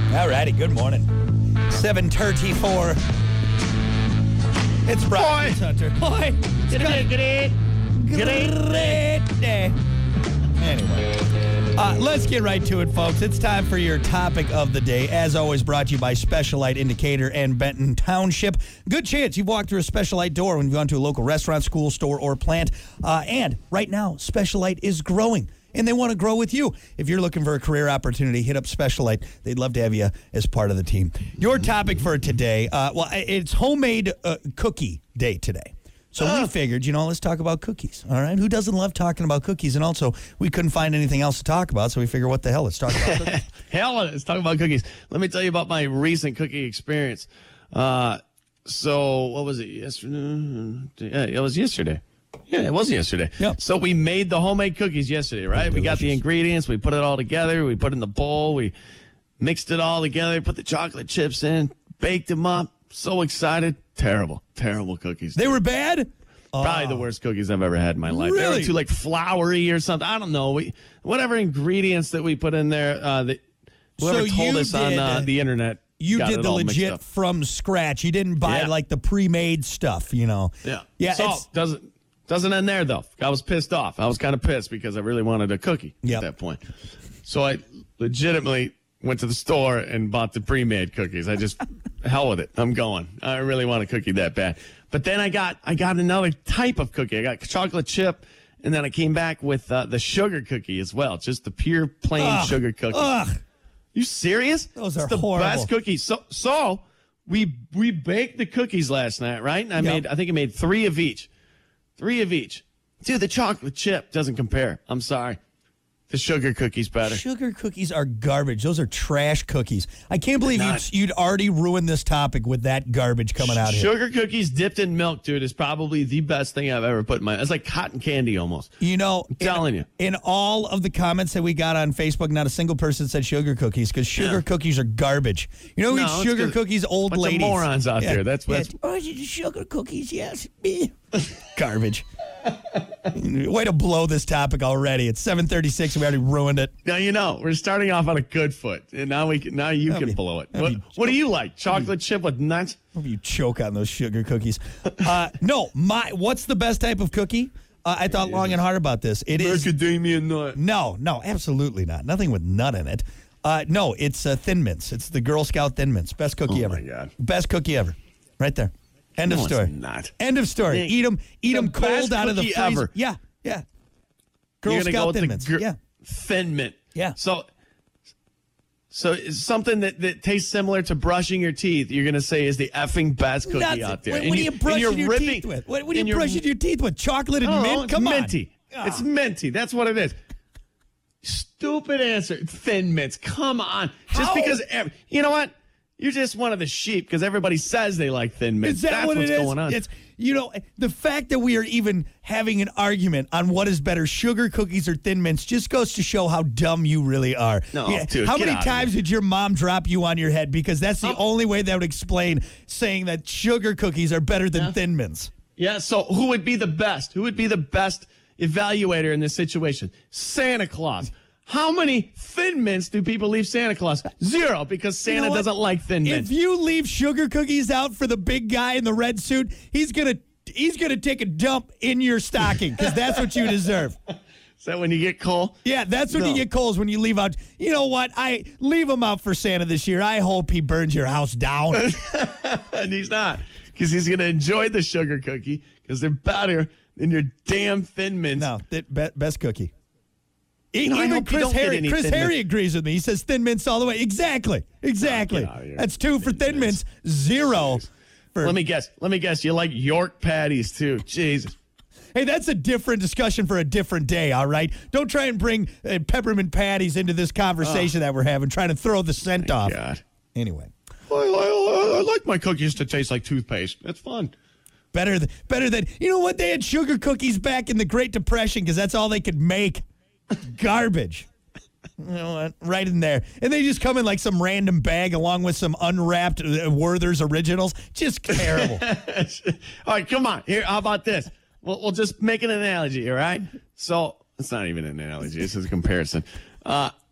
All righty, good morning. 7:34. It's Brian Hunter. Boy, Great day. Anyway, let's get right to it, folks. It's time for your topic of the day. As always, brought to you by Special Light Indicator and Benton Township. Good chance you've walked through a Special Light door when you've gone to a local restaurant, school, store, or plant. And right now, Special Light is growing. And they want to grow with you. If you're looking for a career opportunity, hit up Special Light. They'd love to have you as part of the team. Your topic for today, it's homemade cookie day today. So we figured, let's talk about cookies, all right? Who doesn't love talking about cookies? And also, we couldn't find anything else to talk about, so we figured, what the hell, let's talk about cookies. Let's talk about cookies. Let me tell you about my recent cookie experience. So, what was it, yesterday? Yeah, it was yesterday. Yeah, it was yesterday. Yep. So we made the homemade cookies yesterday, right? We got the ingredients. We put it all together. We put it in the bowl. We mixed it all together, put the chocolate chips in, baked them up. So excited. Terrible cookies. They were bad? Probably the worst cookies I've ever had in my life. Really? They were too floury or something. I don't know. Whatever ingredients that we put in there, whoever told us on the internet. You did the legit from scratch. You didn't buy the pre-made stuff, Yeah. Yeah. Salt doesn't end there, though. I was pissed off. I was kind of pissed because I really wanted a cookie at that point. So I legitimately went to the store and bought the pre-made cookies. I just, hell with it. I'm going. I really want a cookie that bad. But then I got another type of cookie. I got chocolate chip, and then I came back with the sugar cookie as well. Just the pure, plain sugar cookie. You serious? Those are it's the horrible. best cookies. So we baked the cookies last night, right? And I think I made 3 of each. 3 of each. Dude, the chocolate chip doesn't compare. I'm sorry. The sugar cookie's better. Sugar cookies are garbage. Those are trash cookies. I can't believe you'd already ruined this topic with that garbage coming out here. Sugar cookies dipped in milk, dude, is probably the best thing I've ever put in my... It's like cotton candy almost. I'm telling you. In all of the comments that we got on Facebook, not a single person said sugar cookies because sugar cookies are garbage. Who eats sugar cookies? Old bunch ladies. Of morons out there. That's sugar cookies, yes. Garbage. Way to blow this topic already. It's 7:36 and we already ruined it. Now, we're starting off on a good foot, and now you can blow it. What do you like? Chocolate chip with nuts? Hope you choke on those sugar cookies. What's the best type of cookie? I thought long and hard about this. It is macadamia nut. No, absolutely not. Nothing with nut in it. No, it's Thin Mints. It's the Girl Scout Thin Mints. Best cookie ever. Oh my God. Best cookie ever. Right there. End of story. It's not. End of story. Eat them cold out of the freezer. Ever. Yeah. Girl Scout Thin Mints. Thin Mint. Yeah. So it's something that tastes similar to brushing your teeth. You're gonna say is the effing best cookie out there. What are you brushing your teeth with? What are you brushing your teeth with? Chocolate and mint? Come on. Minty. It's minty. That's what it is. Stupid answer. Thin Mints. Come on. Just because. You know what? You're just one of the sheep because everybody says they like Thin Mints. That's what's it is. going on. It's the fact that we are even having an argument on what is better, sugar cookies or Thin Mints, just goes to show how dumb you really are. No, dude, how many times did your mom drop you on your head? Because that's the only way that would explain saying that sugar cookies are better than Thin Mints. Yeah. So who would be the best? Who would be the best evaluator in this situation? Santa Claus. How many Thin Mints do people leave Santa Claus? 0, because Santa doesn't like Thin Mints. If you leave sugar cookies out for the big guy in the red suit, he's gonna take a dump in your stocking because that's what you deserve. Is that when you get coal? Yeah, that's when you get coal, is when you leave out. You know what? I leave him out for Santa this year. I hope he burns your house down. And he's not, because he's going to enjoy the sugar cookie because they're better than your damn Thin Mints. No, best cookie. Even Chris Harry agrees with me. He says Thin Mints all the way. Exactly. That's 2 for Thin Mints, 0 for... Let me guess. You like York patties, too. Jesus. Hey, that's a different discussion for a different day, all right? Don't try and bring peppermint patties into this conversation that we're having, trying to throw the scent off. God. Anyway. I like my cookies to taste like toothpaste. That's fun. Better than... You know what? They had sugar cookies back in the Great Depression because that's all they could make. Garbage. You know what? Right in there. And they just come in like some random bag along with some unwrapped Werther's Originals. Just terrible. All right, come on. Here, how about this? We'll just make an analogy, all right? So, it's not even an analogy. This is a comparison.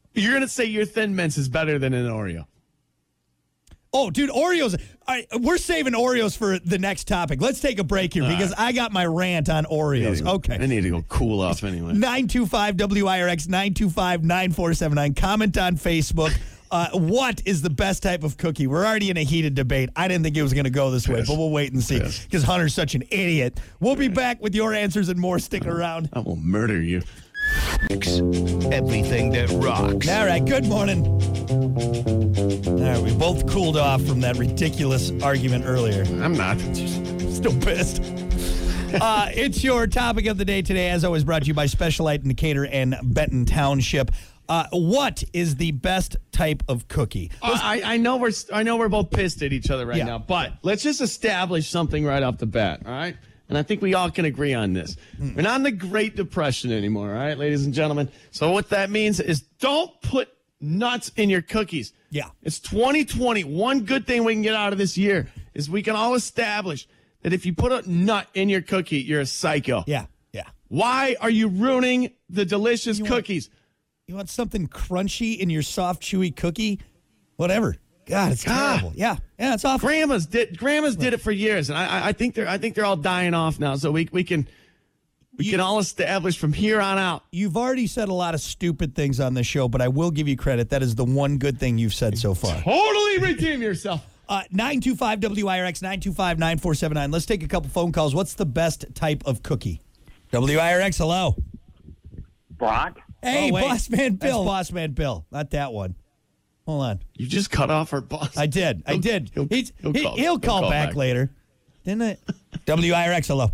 You're going to say your Thin Mints is better than an Oreo. Oh, dude, Oreos. All right, we're saving Oreos for the next topic. Let's take a break here because I got my rant on Oreos. Okay. I need to go cool off anyway. 925-WIRX, 925-9479. Comment on Facebook. What is the best type of cookie? We're already in a heated debate. I didn't think it was going to go this way, but we'll wait and see because Hunter's such an idiot. We'll be back with your answers and more. Stick around. I will murder you. Everything that rocks. All right, good morning. All right, we both cooled off from that ridiculous argument earlier. I'm not. Still pissed. It's your topic of the day today, as always, brought to you by Specialite in Decatur and Benton Township. What is the best type of cookie? I know we're both pissed at each other right now, but let's just establish something right off the bat, all right? And I think we all can agree on this. We're not in the Great Depression anymore, all right, ladies and gentlemen? So what that means is don't put nuts in your cookies. Yeah. It's 2020. One good thing we can get out of this year is we can all establish that if you put a nut in your cookie, you're a psycho. Yeah. Why are you ruining the delicious cookies? You want something crunchy in your soft, chewy cookie? Whatever. God, it's terrible. Yeah, it's awful. Grandmas did it for years, and I think they're all dying off now. So we can all establish from here on out. You've already said a lot of stupid things on this show, but I will give you credit. That is the one good thing you've said so far. Totally redeem yourself. 925-WIRX, 925-9479. Let's take a couple phone calls. What's the best type of cookie? WIRX, hello. Brock? Hey, Boss Man Bill. That's Boss Man Bill, not that one. Hold on. You just cut off our boss. I did. He'll call back later. Didn't I? WIRX, hello.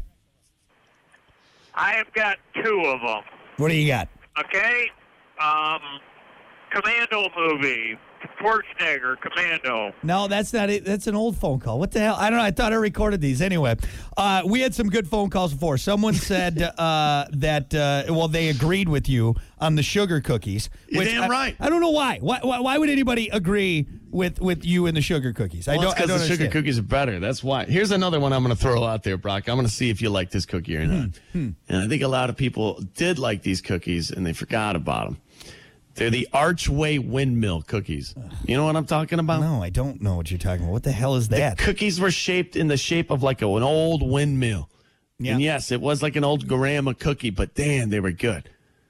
I have got two of them. What do you got? Okay. Commando movie. Schwarzenegger, Commando. No, that's not it. That's an old phone call. What the hell? I don't know. I thought I recorded these. Anyway, we had some good phone calls before. Someone said that, they agreed with you on the sugar cookies. You're damn right. I don't know why. Why would anybody agree with you and the sugar cookies? Well, because the sugar cookies are better. That's why. Here's another one I'm going to throw out there, Brock. I'm going to see if you like this cookie or not. And I think a lot of people did like these cookies, and they forgot about them. They're the Archway Windmill cookies. You know what I'm talking about? No, I don't know what you're talking about. What the hell is that? The cookies were shaped in the shape of like an old windmill. Yeah. And yes, it was like an old grandma cookie, but damn, they were good.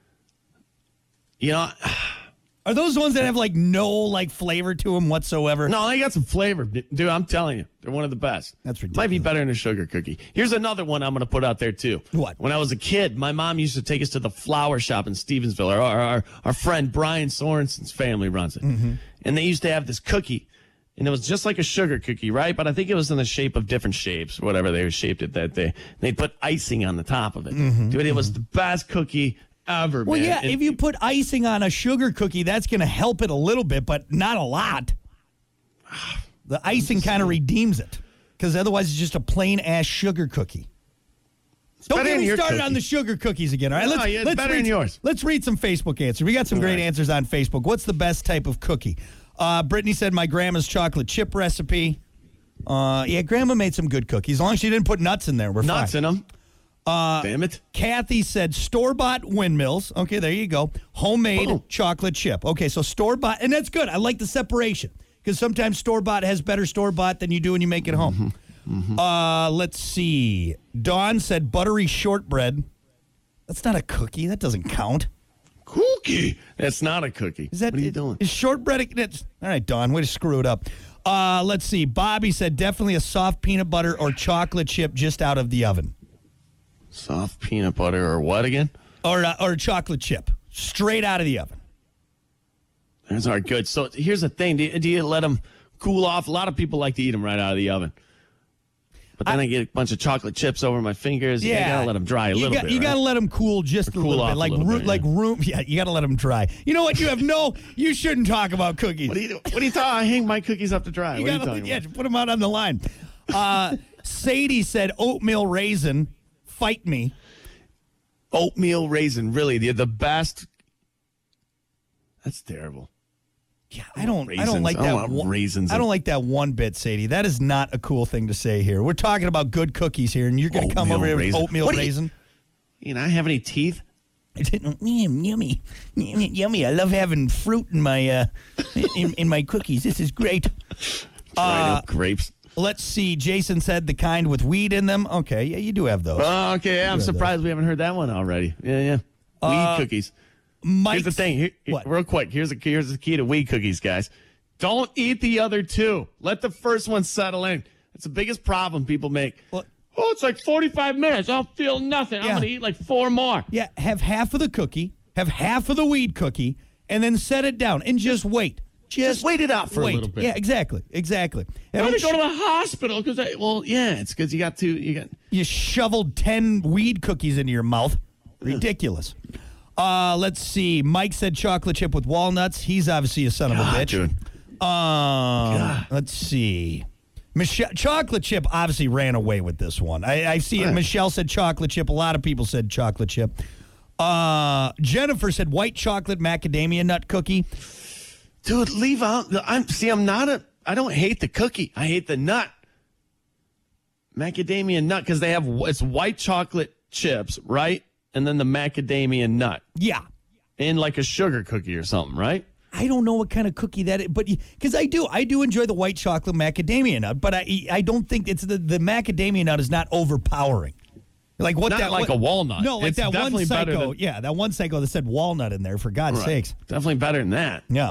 You know, are those the ones that have like no flavor to them whatsoever? No, they got some flavor, dude. I'm telling you, they're one of the best. That's ridiculous. Might be better than a sugar cookie. Here's another one I'm going to put out there too. What? When I was a kid, my mom used to take us to the flower shop in Stevensville. Our friend Brian Sorensen's family runs it, and they used to have this cookie, and it was just like a sugar cookie, right? But I think it was in the shape of different shapes, whatever they shaped it that day. They'd put icing on the top of it, dude. It was the best cookie ever, well, man. Yeah, if you put icing on a sugar cookie, that's going to help it a little bit, but not a lot. The icing kind of redeems it, because otherwise it's just a plain-ass sugar cookie. Don't get me started on the sugar cookies again, all right? Let's better than yours. Let's read some Facebook answers. We got some great answers on Facebook. What's the best type of cookie? Brittany said my grandma's chocolate chip recipe. Yeah, Grandma made some good cookies. As long as she didn't put nuts in there, we're fine. Nuts in them. Damn it. Kathy said store-bought windmills. Okay, there you go. Homemade chocolate chip. Okay, so store-bought, and that's good. I like the separation, because sometimes store-bought has better store-bought than you do when you make it home. Let's see. Dawn said buttery shortbread. That's not a cookie. That doesn't count. Cookie? That's not a cookie. What are you doing? Is shortbread? All right, Dawn, way to screw it up. Let's see. Bobby said definitely a soft peanut butter or chocolate chip just out of the oven. Soft peanut butter or what again? Or a chocolate chip straight out of the oven. Those are good. So here's the thing. Do you let them cool off? A lot of people like to eat them right out of the oven. But then I get a bunch of chocolate chips over my fingers. Yeah. You got to let them dry a little bit. You got to let them cool just a little bit. Like room. Yeah, you got to let them dry. You know what? You shouldn't talk about cookies. What are you talking? I hang my cookies up to dry. What are you talking about? Yeah, put them out on the line. Sadie said oatmeal raisin. Fight me. Oatmeal raisin, really? They're the best. That's terrible. Yeah, I don't like that. Raisins. I don't like that one bit, Sadie. That is not a cool thing to say here. We're talking about good cookies here, and you're going to come over here with oatmeal raisin. You know, I have any teeth? Yummy, yummy. I love having fruit in my in my cookies. This is great. Grapes. Let's see. Jason said the kind with weed in them. Okay, yeah, you do have those. Okay, I'm surprised we haven't heard that one already. Yeah. Weed cookies. Here's the thing. Real quick. Here's the key to weed cookies, guys. Don't eat the other two. Let the first one settle in. It's the biggest problem people make. What? Oh, it's like 45 minutes. I'll feel nothing. I'm going to eat like 4 more. Yeah, have half of the cookie, have half of the weed cookie, and then set it down and just wait. Just wait it out for a little bit. Yeah, exactly. I'm going to go to the hospital because it's because you shoveled 10 weed cookies into your mouth. Ridiculous. Let's see. Mike said chocolate chip with walnuts. He's obviously a son of a bitch. Dude. Let's see. Michelle, chocolate chip obviously ran away with this one. I see it. Michelle said chocolate chip. A lot of people said chocolate chip. Jennifer said white chocolate macadamia nut cookie. Dude, leave out. I don't hate the cookie. I hate the nut. Macadamia nut because it's white chocolate chips, right? And then the macadamia nut. Yeah. In like a sugar cookie or something, right? I don't know what kind of cookie that is, but because I do enjoy the white chocolate macadamia nut, but I don't think it's the macadamia nut is not overpowering. Like what? Not that like a walnut. No, like it's that one psycho. Than, that one psycho that said walnut in there. For God's sakes, definitely better than that. Yeah.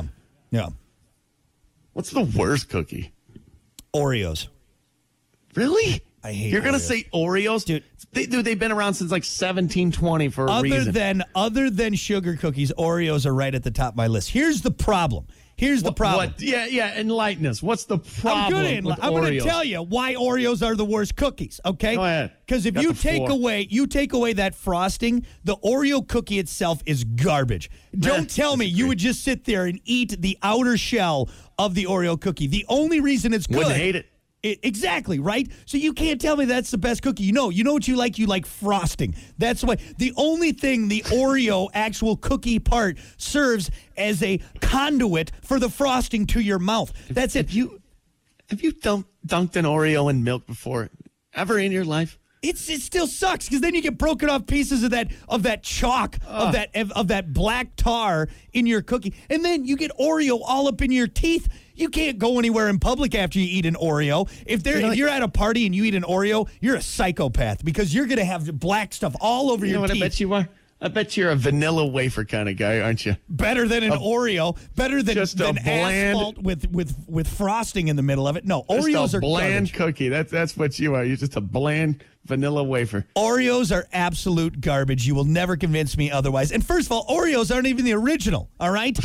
What's the worst cookie? Oreos. Really? I hate. You're gonna say Oreos, dude? They've been around since like 1720 for a reason. Other than sugar cookies, Oreos are right at the top of my list. Here's the problem. What? Yeah. Enlighten us. What's the problem? I'm going to tell you why Oreos are the worst cookies. Okay. Go ahead. Because if you take away that frosting, the Oreo cookie itself is garbage. Don't tell me you would just sit there and eat the outer shell of the Oreo cookie. The only reason it's good. Wouldn't hate it. Exactly, right? So you can't tell me that's the best cookie. You know what you like? You like frosting. That's why the only thing the Oreo actual cookie part serves as a conduit for the frosting to your mouth. That's it. Have you dunked an Oreo in milk before? Ever in your life? It still sucks because then you get broken off pieces of that chalk of that black tar in your cookie, and then you get Oreo all up in your teeth. You can't go anywhere in public after you eat an Oreo. If you're at a party and you eat an Oreo, you're a psychopath because you're going to have black stuff all over your teeth. I bet you are. I bet you're a vanilla wafer kind of guy, aren't you? Better than an Oreo. Better than asphalt with frosting in the middle of it. No, Oreos are bland garbage. Cookie. That's what you are. You're just a bland vanilla wafer. Oreos are absolute garbage. You will never convince me otherwise. And first of all, Oreos aren't even the original, all right?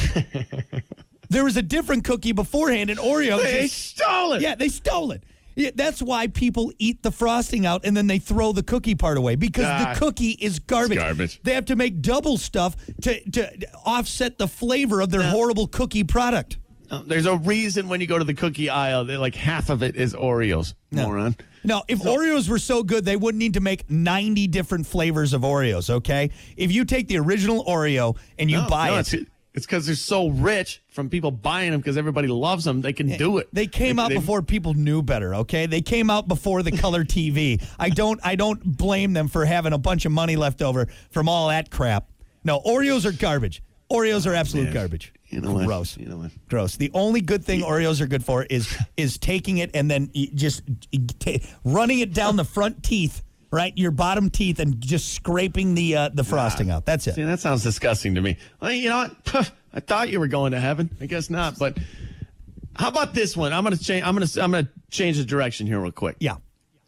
There was a different cookie beforehand, and Oreos. They stole it. Yeah, they stole it. Yeah, that's why people eat the frosting out and then they throw the cookie part away because the cookie is garbage. It's garbage. They have to make double stuff to offset the flavor of their horrible cookie product. There's a reason when you go to the cookie aisle, like half of it is Oreos, moron. No, if Oreos were so good, they wouldn't need to make 90 different flavors of Oreos, okay? If you take the original Oreo and you buy it. It's because they're so rich from people buying them because everybody loves them. They can do it. They came out before people knew better, okay? They came out before the color TV. I don't blame them for having a bunch of money left over from all that crap. No, Oreos are garbage. Oreos are absolute garbage. You know Gross. What? You know what? Gross. The only good thing Oreos are good for is taking it and then just running it down the front teeth. Right, your bottom teeth, and just scraping the frosting out. That's it. See, that sounds disgusting to me. Well, you know what? I thought you were going to heaven. I guess not. But how about this one? I'm gonna change. I'm gonna change the direction here real quick. Yeah.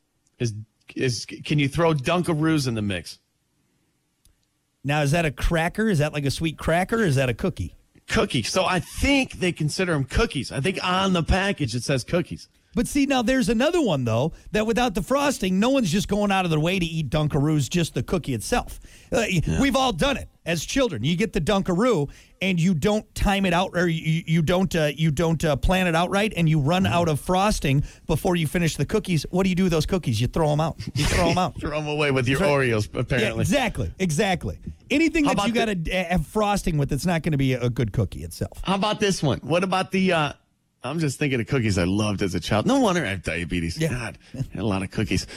Can you throw Dunkaroos in the mix? Now, is that a cracker? Is that like a sweet cracker? Or is that a cookie? Cookie. So I think they consider them cookies. I think on the package it says cookies. But see, now there's another one, though, that without the frosting, no one's just going out of their way to eat Dunkaroos, just the cookie itself. We've all done it as children. You get the Dunkaroo, and you don't time it out, or you don't plan it out right, and you run out of frosting before you finish the cookies. What do you do with those cookies? You throw them out. You throw them out. Throw them away with your Oreos, apparently. Yeah, exactly. Anything that you got to have frosting with, it's not going to be a good cookie itself. How about this one? What about the... I'm just thinking of cookies I loved as a child. No wonder I have diabetes. Yeah. God, I had a lot of cookies.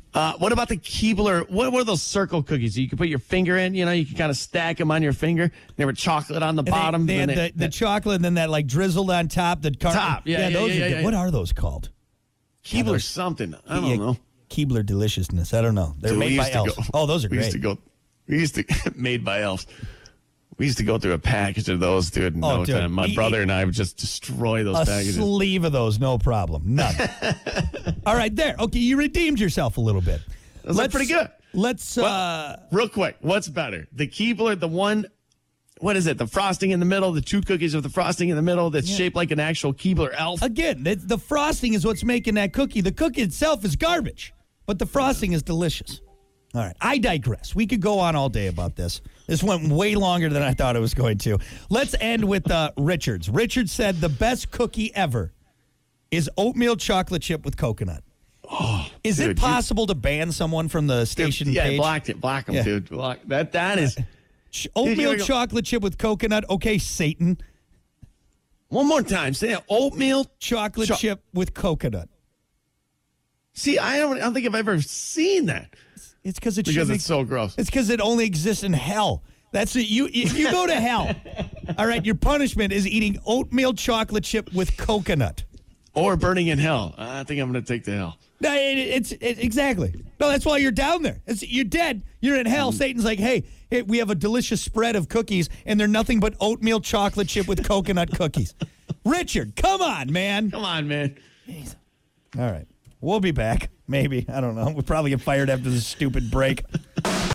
What about the Keebler? What were those circle cookies? You could put your finger in. You can kind of stack them on your finger. They were chocolate on the bottom. They had the chocolate and then that like drizzled on top. Top. Yeah, those are good. yeah. What are those called? Keebler something. I don't know. Keebler deliciousness. I don't know. They're made by elves. Those are great. We used to made by elves. We used to go through a package of those, dude, in no time. My brother and I would just destroy those packages. A sleeve of those, no problem. None. All right, there. Okay, you redeemed yourself a little bit. That's pretty good. Real quick, what's better? The Keebler, the one, what is it? The frosting in the middle, the 2 cookies with the frosting in the middle that's shaped like an actual Keebler elf? Again, the frosting is what's making that cookie. The cookie itself is garbage, but the frosting is delicious. All right, I digress. We could go on all day about this. This went way longer than I thought it was going to. Let's end with Richards. Richard said the best cookie ever is oatmeal chocolate chip with coconut. Is it possible to ban someone from the station page? Yeah, block them, dude. That is... Oatmeal chocolate chip with coconut. Okay, Satan. One more time. Say it. Oatmeal chocolate chip with coconut. See, I don't think I've ever seen that. It's because it's so gross. It's because it only exists in hell. That's it. If you go to hell, all right, your punishment is eating oatmeal chocolate chip with coconut. Or burning in hell. I think I'm going to take the hell. No, exactly. No, that's why you're down there. You're dead. You're in hell. Satan's like, hey, we have a delicious spread of cookies, and they're nothing but oatmeal chocolate chip with coconut cookies. Richard, come on, man. Come on, man. Jeez. All right. We'll be back. Maybe. I don't know. We'll probably get fired after this stupid break.